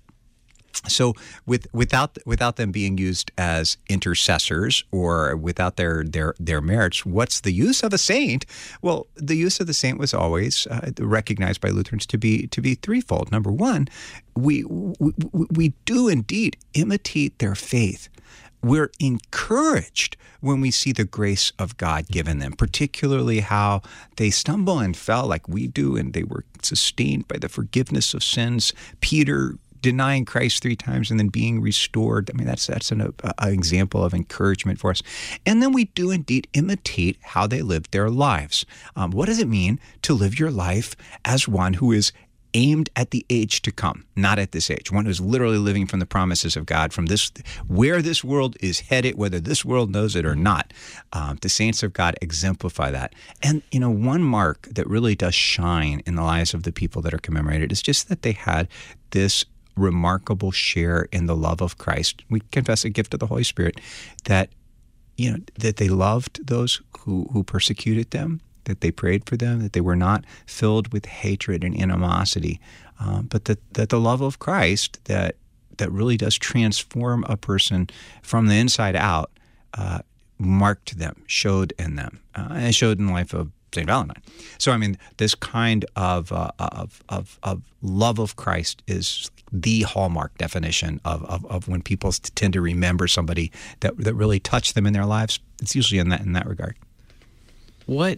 So with, without without them being used as intercessors or without their, their their merits, what's the use of a saint? Well, the use of the saint was always uh, recognized by Lutherans to be to be threefold. Number one, we, we we do indeed imitate their faith. We're encouraged when we see the grace of God given them, particularly how they stumble and fell like we do, and they were sustained by the forgiveness of sins. Peter denying Christ three times and then being restored. I mean, that's that's an, a, an example of encouragement for us. And then we do indeed imitate how they lived their lives. Um, what does it mean to live your life as one who is aimed at the age to come, not at this age, one who's literally living from the promises of God, from this, where this world is headed, whether this world knows it or not. Um, the saints of God exemplify that. And, you know, one mark that really does shine in the lives of the people that are commemorated is just that they had this remarkable share in the love of Christ. We confess a gift of the Holy Spirit, that, you know, that they loved those who, who persecuted them, that they prayed for them, that they were not filled with hatred and animosity, um, but that, that the love of Christ that that really does transform a person from the inside out uh, marked them, showed in them, uh, and showed in the life of Saint Valentine. So, I mean, this kind of, uh, of of of love of Christ is the hallmark definition of, of, of when people tend to remember somebody that that really touched them in their lives. It's usually in that in that regard. What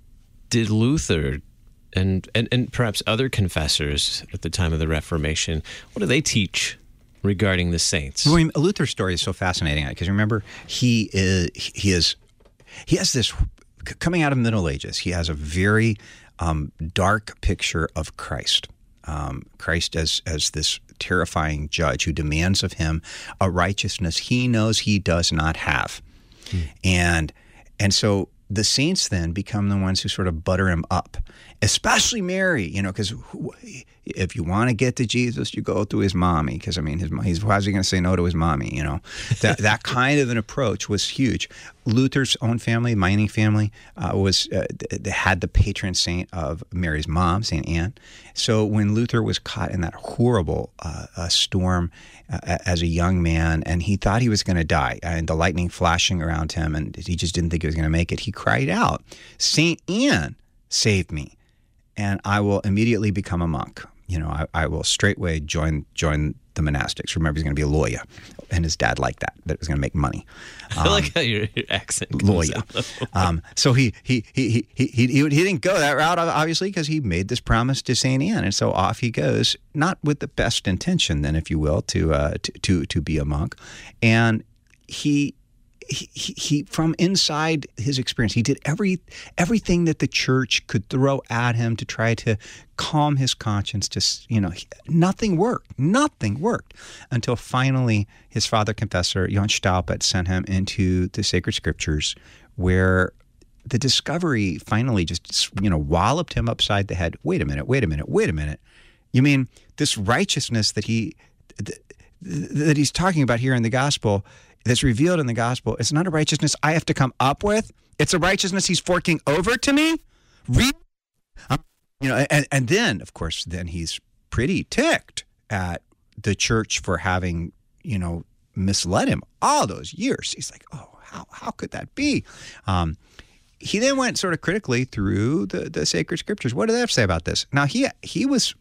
did Luther and, and and perhaps other confessors at the time of the Reformation, what do they teach regarding the saints? Well, I mean, Luther's story is so fascinating because remember, he is he is he has this. Coming out of the Middle Ages, he has a very um, dark picture of Christ. Um, Christ as as this terrifying judge who demands of him a righteousness he knows he does not have. Hmm. And and so the saints then become the ones who sort of butter him up, especially Mary, you know, because if you want to get to Jesus, you go through his mommy, because, I mean, his, he's, how's he going to say no to his mommy, you know? That that kind of an approach was huge. Luther's own family, mining family, uh, was uh, had the patron saint of Mary's mom, Saint Anne. So when Luther was caught in that horrible uh, uh, storm uh, as a young man, and he thought he was going to die, and the lightning flashing around him, and he just didn't think he was going to make it, he cried out, "Saint Anne, save me, and I will immediately become a monk. You know, I, I will straightway join join the monastics." Remember, he's going to be a lawyer, and his dad liked that, that it was going to make money. Um, I like how your, your accent lawyer. um, so he he, he he he he he didn't go that route, obviously, because he made this promise to Saint Anne, and so off he goes, not with the best intention, then, if you will, to uh, to, to to be a monk, and he. He, he, from inside his experience, he did every everything that the church could throw at him to try to calm his conscience. To, you know, he, nothing worked. Nothing worked until finally his father confessor, Johann Staupitz, sent him into the sacred scriptures, where the discovery finally just, you know, walloped him upside the head. Wait a minute, wait a minute, wait a minute. You mean this righteousness that he th- that he's talking about here in the gospel, that's revealed in the gospel, it's not a righteousness I have to come up with. It's a righteousness he's forking over to me. Re- um, you know, and, and then, of course, then he's pretty ticked at the church for having, you know, misled him all those years. He's like, oh, how how could that be? Um, he then went sort of critically through the, the sacred scriptures. What do they have to say about this? Now, he he was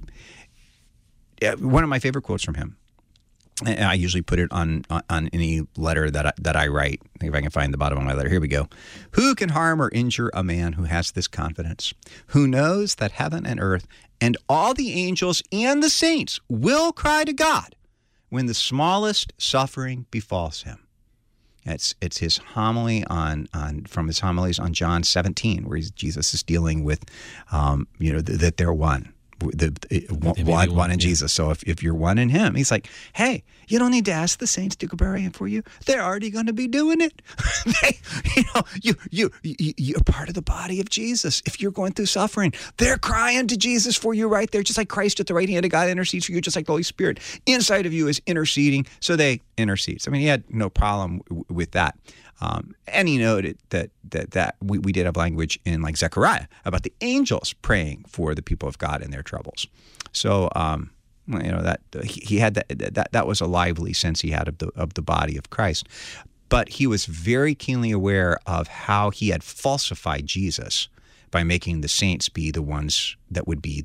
one of my favorite quotes from him. And I usually put it on, on, on any letter that I, that I write. If I can find the bottom of my letter. Here we go. Who can harm or injure a man who has this confidence? Who knows that heaven and earth and all the angels and the saints will cry to God when the smallest suffering befalls him? It's it's his homily on on from his homilies on John seventeen, where he's, Jesus is dealing with, um, you know, th- that they're one. the, the one, one in yeah. Jesus. So if, if you're one in him, he's like, hey, you don't need to ask the saints to go praying for you. They're already going to be doing it. they, you know, you, you, you, you're part of the body of Jesus. If you're going through suffering, they're crying to Jesus for you right there, just like Christ at the right hand of God intercedes for you, just like the Holy Spirit inside of you is interceding. So they intercede. I mean, he had no problem w- with that. Um, and he noted that that that we, we did have language in like Zechariah about the angels praying for the people of God in their troubles. So um, you know that he, he had that, that that was a lively sense he had of the of the body of Christ. But he was very keenly aware of how he had falsified Jesus by making the saints be the ones that would be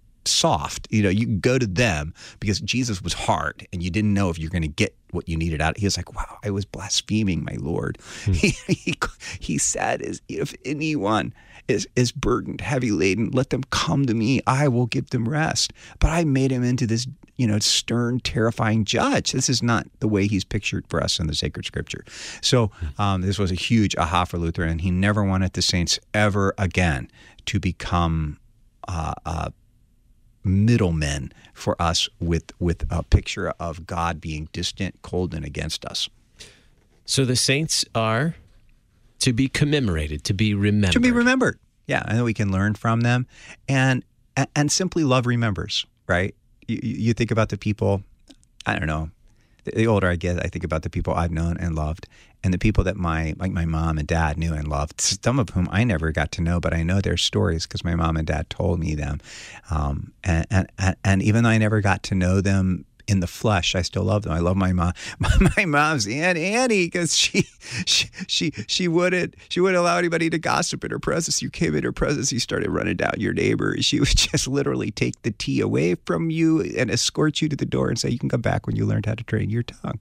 soft. You know, you go to them because Jesus was hard and you didn't know if you're going to get what you needed out. He was like, wow, I was blaspheming my Lord. Hmm. He, he he said, is if anyone is, is burdened, heavy laden, let them come to me. I will give them rest. But I made him into this, you know, stern, terrifying judge. This is not the way he's pictured for us in the sacred scripture. So um, this was a huge aha for Luther, and he never wanted the saints ever again to become uh, uh middlemen for us with with a picture of God being distant, cold, and against us. So the saints are to be commemorated, to be remembered. To be remembered, yeah, and we can learn from them. And and simply love remembers, right? You, you think about the people, I don't know, the older I get, I think about the people I've known and loved, and the people that my like my mom and dad knew and loved, some of whom I never got to know, but I know their stories because my mom and dad told me them. Um, and, and, and even though I never got to know them in the flesh, I still love them. I love my mom. My, my mom's Aunt Annie because she, she she she wouldn't she wouldn't allow anybody to gossip in her presence. You came in her presence, you started running down your neighbor. She would just literally take the tea away from you and escort you to the door and say, "You can come back when you learned how to train your tongue."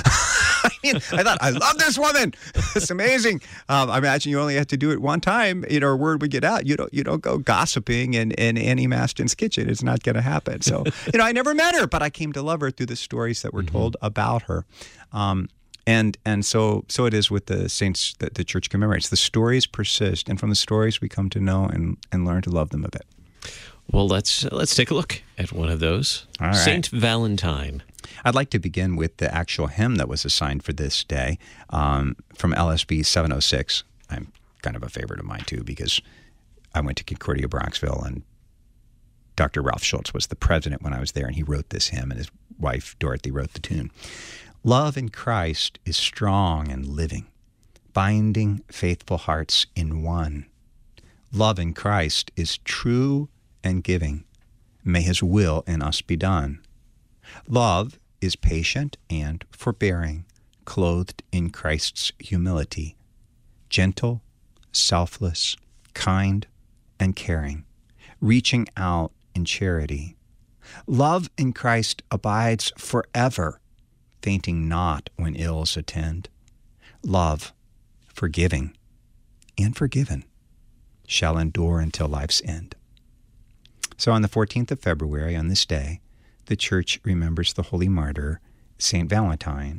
I mean, I thought, I love this woman. It's amazing. Um, I imagine you only have to do it one time, you know, a word would get out. You don't you don't go gossiping in, in Annie Maston's kitchen. It's not going to happen. So, you know, I never met her, but I came to love her through the stories that were mm-hmm. told about her. Um, and and so so it is with the saints that the church commemorates. The stories persist, and from the stories we come to know and, and learn to love them a bit. Well, let's let's take a look at one of those. All right. Saint Valentine. I'd like to begin with the actual hymn that was assigned for this day um, from L S B seven oh six. I'm kind of a favorite of mine, too, because I went to Concordia Bronxville, and Doctor Ralph Schultz was the president when I was there, and he wrote this hymn, and his wife, Dorothy, wrote the tune. Love in Christ is strong and living, binding faithful hearts in one. Love in Christ is true and giving. May his will in us be done. Love is patient and forbearing, clothed in Christ's humility, gentle, selfless, kind, and caring, reaching out in charity. Love in Christ abides forever, fainting not when ills attend. Love, forgiving and forgiven, shall endure until life's end. So on the fourteenth of February, on this day, the Church remembers the holy martyr, Saint Valentine.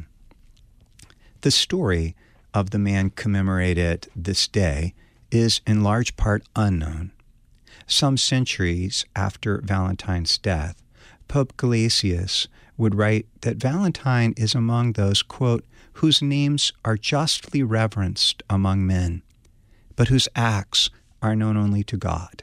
The story of the man commemorated this day is in large part unknown. Some centuries after Valentine's death, Pope Gelasius would write that Valentine is among those, quote, whose names are justly reverenced among men, but whose acts are known only to God.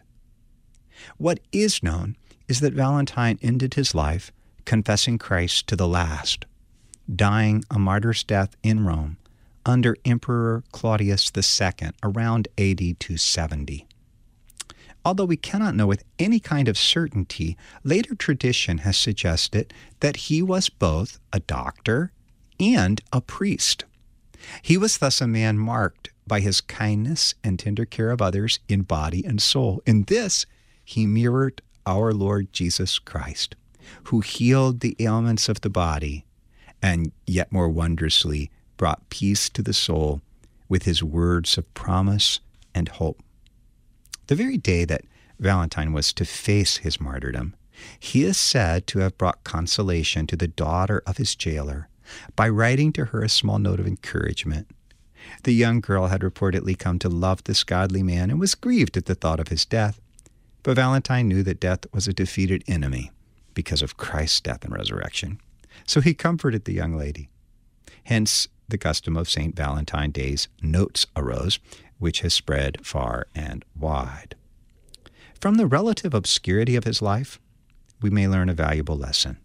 What is known is that Valentine ended his life confessing Christ to the last, dying a martyr's death in Rome under Emperor Claudius the Second around A D two seventy. Although we cannot know with any kind of certainty, later tradition has suggested that he was both a doctor and a priest. He was thus a man marked by his kindness and tender care of others in body and soul. In this, he mirrored our Lord Jesus Christ, who healed the ailments of the body and yet more wondrously brought peace to the soul with his words of promise and hope. The very day that Valentine was to face his martyrdom, he is said to have brought consolation to the daughter of his jailer by writing to her a small note of encouragement. The young girl had reportedly come to love this godly man and was grieved at the thought of his death. But Valentine knew that death was a defeated enemy because of Christ's death and resurrection. So he comforted the young lady. Hence, the custom of Saint Valentine Day's notes arose, which has spread far and wide. From the relative obscurity of his life, we may learn a valuable lesson.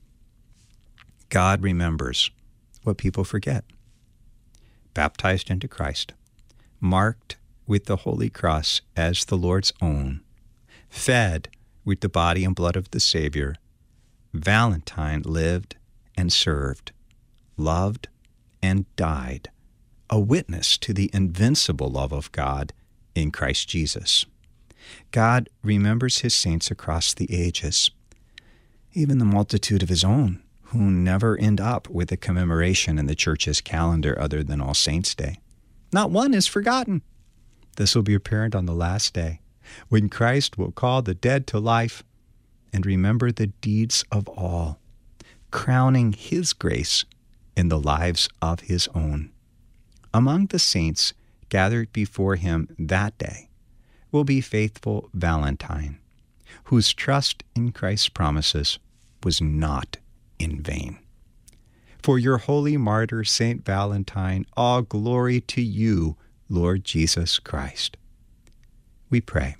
God remembers what people forget. Baptized into Christ, marked with the Holy Cross as the Lord's own, fed with the body and blood of the Savior, Valentine lived and served, loved and died, a witness to the invincible love of God in Christ Jesus. God remembers his saints across the ages, even the multitude of his own, who never end up with a commemoration in the Church's calendar other than All Saints' Day. Not one is forgotten. This will be apparent on the last day, when Christ will call the dead to life and remember the deeds of all, crowning his grace in the lives of his own. Among the saints gathered before him that day will be faithful Valentine, whose trust in Christ's promises was not in vain. For your holy martyr, Saint Valentine, all glory to you, Lord Jesus Christ. We pray.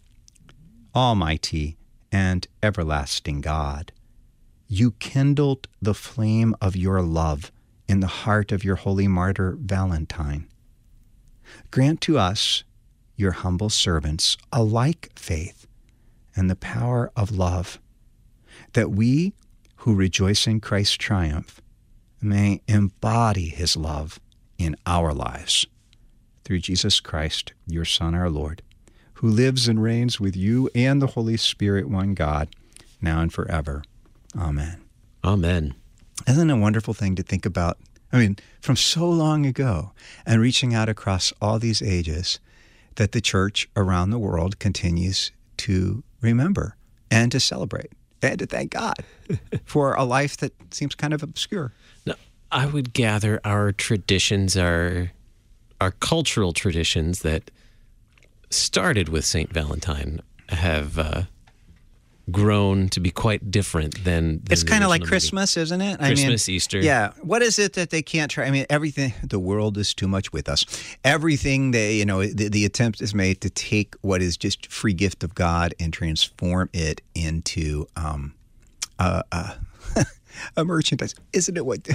Almighty and everlasting God, you kindled the flame of your love in the heart of your holy martyr Valentine. Grant to us, your humble servants, a like faith and the power of love, that we who rejoice in Christ's triumph may embody his love in our lives. Through Jesus Christ, your Son, our Lord, who lives and reigns with you and the Holy Spirit, one God, now and forever. Amen. Amen. Isn't it a wonderful thing to think about? I mean, from so long ago and reaching out across all these ages, that the Church around the world continues to remember and to celebrate and to thank God for a life that seems kind of obscure. Now, I would gather our traditions are our cultural traditions that started with Saint Valentine have uh, grown to be quite different than, than it's kind of like movie. Christmas, isn't it? Christmas, I mean, Easter. Yeah. What is it that they can't try? I mean, everything, the world is too much with us. Everything they, you know, the, the attempt is made to take what is just free gift of God and transform it into um, a, a, a merchandise. Isn't it what,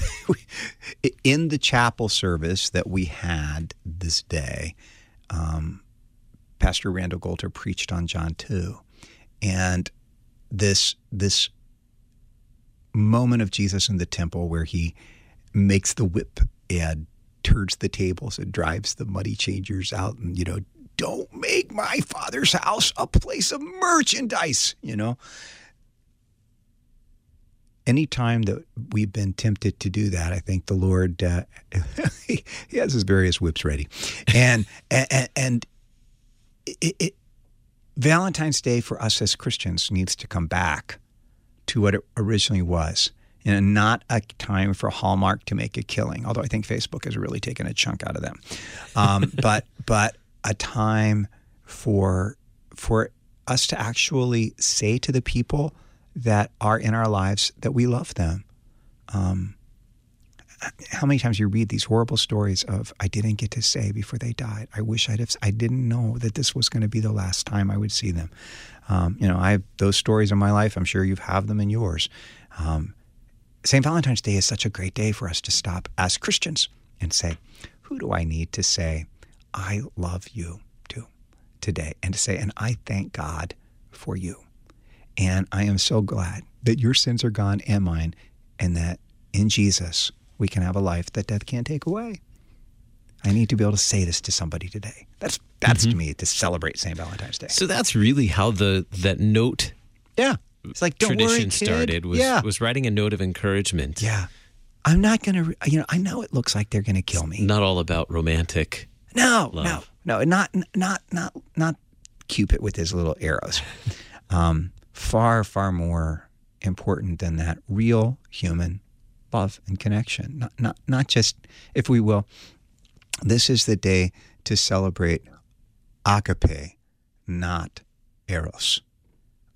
in the chapel service that we had this day, um, Pastor Randall Golter preached on John two, and this this moment of Jesus in the temple where he makes the whip and turns the tables and drives the money changers out, and, you know, don't make my Father's house a place of merchandise, you know. Anytime that we've been tempted to do that, I think the Lord, uh, he has his various whips ready. And, and, and it, it, Valentine's Day for us as Christians needs to come back to what it originally was, and not a time for Hallmark to make a killing, although I think Facebook has really taken a chunk out of them. Um, but but a time for for us to actually say to the people that are in our lives that we love them. Um, how many times you read these horrible stories of, I didn't get to say before they died, I wish I'd have, I didn't know that this was going to be the last time I would see them. Um, you know, I have those stories in my life. I'm sure you have them in yours. Um, Saint Valentine's Day is such a great day for us to stop as Christians and say, who do I need to say, I love you to today? And to say, and I thank God for you. And I am so glad that your sins are gone and mine, and that in Jesus we can have a life that death can't take away. I need to be able to say this to somebody today. That's that's Mm-hmm. to me to celebrate Saint Valentine's Day. So that's really how the that note yeah. It's like, don't tradition worry, kid. started was yeah. was writing a note of encouragement. Yeah. I'm not going to, you know, I know it looks like they're going to kill me. Not all about romantic No, love. no, no, not, not, not, not Cupid with his little arrows. Um, far, far more important than that, real human love and connection. Not, not, not just, if we will, this is the day to celebrate agape, not eros.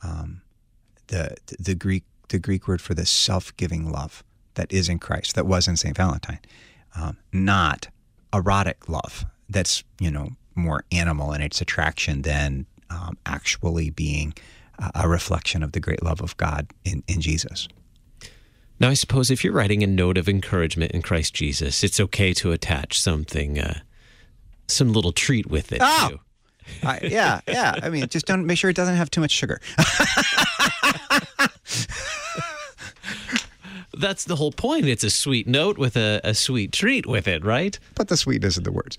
um, the the Greek the Greek word for the self-giving love that is in Christ, that was in Saint Valentine, um, not erotic love that's, you know, more animal in its attraction than um, actually being a reflection of the great love of God in, in Jesus. Now, I suppose if you're writing a note of encouragement in Christ Jesus, it's okay to attach something, uh, some little treat with it, oh! too. I, yeah, yeah. I mean, just don't make sure it doesn't have too much sugar. That's the whole point. It's a sweet note with a, a sweet treat with it, right? But the sweetness of the words.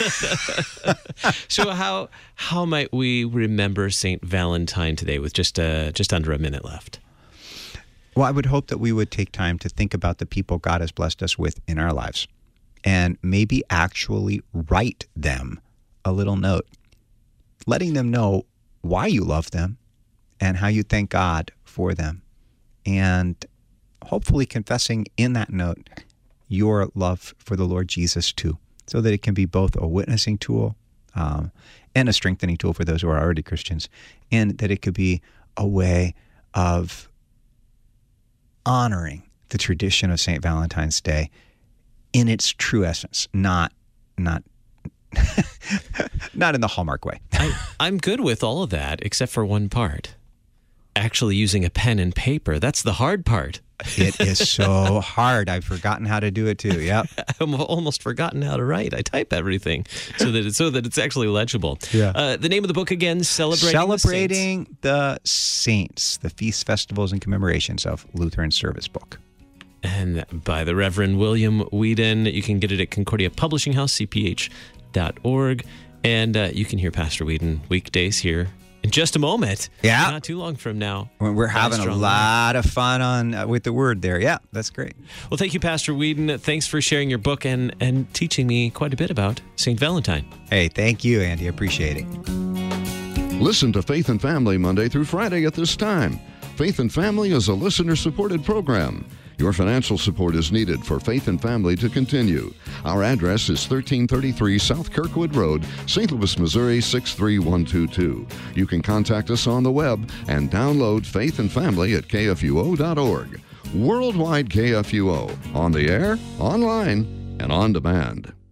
So how how might we remember Saint Valentine today with just uh, just under a minute left? Well, I would hope that we would take time to think about the people God has blessed us with in our lives and maybe actually write them a little note, letting them know why you love them and how you thank God for them, and hopefully confessing in that note your love for the Lord Jesus too, so that it can be both a witnessing tool um, and a strengthening tool for those who are already Christians, and that it could be a way of honoring the tradition of Saint Valentine's Day in its true essence, not not not in the Hallmark way. I, I'm good with all of that, except for one part. Actually using a pen and paper. That's the hard part. It is so hard. I've forgotten how to do it too. Yep. I've almost forgotten how to write. I type everything so that it's so that it's actually legible. Yeah. Uh, the name of the book again, Celebrating, Celebrating the Saints. the Saints, the feasts, festivals, and commemorations of Lutheran Service Book. And by the Reverend William Whedon. You can get it at Concordia Publishing House, c p h dot org. And uh, you can hear Pastor Whedon weekdays here in just a moment. Yeah. Not too long from now. We're having a lot of fun on uh, with the word there. Yeah, that's great. Well, thank you, Pastor Whedon. Thanks for sharing your book and, and teaching me quite a bit about Saint Valentine. Hey, thank you, Andy. I appreciate it. Listen to Faith and Family Monday through Friday at this time. Faith and Family is a listener-supported program. Your financial support is needed for Faith and Family to continue. Our address is thirteen thirty-three South Kirkwood Road, Saint Louis, Missouri six three one two two. You can contact us on the web and download Faith and Family at k f u o dot org. Worldwide K F U O, on the air, online, and on demand.